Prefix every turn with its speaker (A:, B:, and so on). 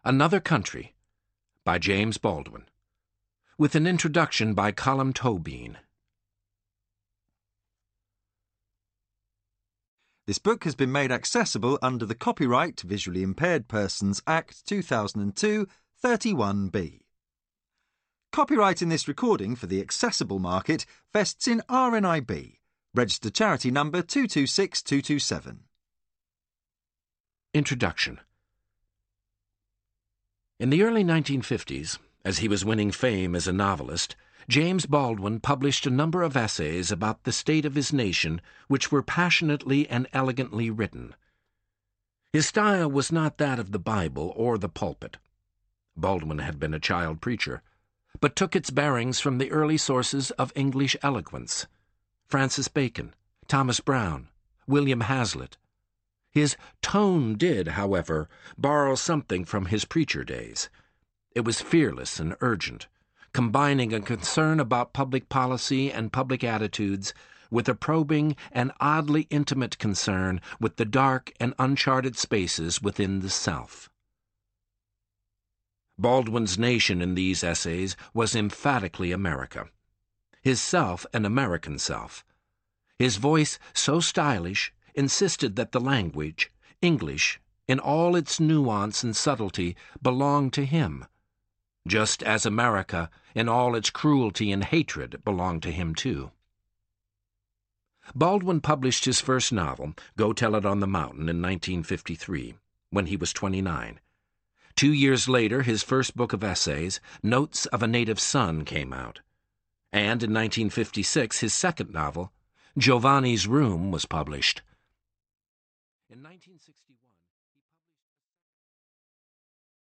A: Another Country by James Baldwin, with an introduction by Colm Tóibín.
B: This book has been made accessible under the Copyright to Visually Impaired Persons Act 2002, 31B. Copyright in this recording for the accessible market vests in RNIB, registered charity number 226227.
A: Introduction. In the early 1950s, as he was winning fame as a novelist, James Baldwin published a number of essays about the state of his nation which were passionately and elegantly written. His style was not that of the Bible or the pulpit. Baldwin had been a child preacher, but took its bearings from the early sources of English eloquence: Francis Bacon, Thomas Browne, William Hazlitt. His tone did, however, borrow something from his preacher days. It was fearless and urgent, combining a concern about public policy and public attitudes with a probing and oddly intimate concern with the dark and uncharted spaces within the self. Baldwin's nation in these essays was emphatically America, his self an American self. His voice, so stylish, insisted that the language, English, in all its nuance and subtlety, belonged to him, just as America, in all its cruelty and hatred, belonged to him too. Baldwin published his first novel, Go Tell It on the Mountain, in 1953, when he was 29. 2 years later, his first book of essays, Notes of a Native Son, came out. And in 1956, his second novel, Giovanni's Room, was published. In 1960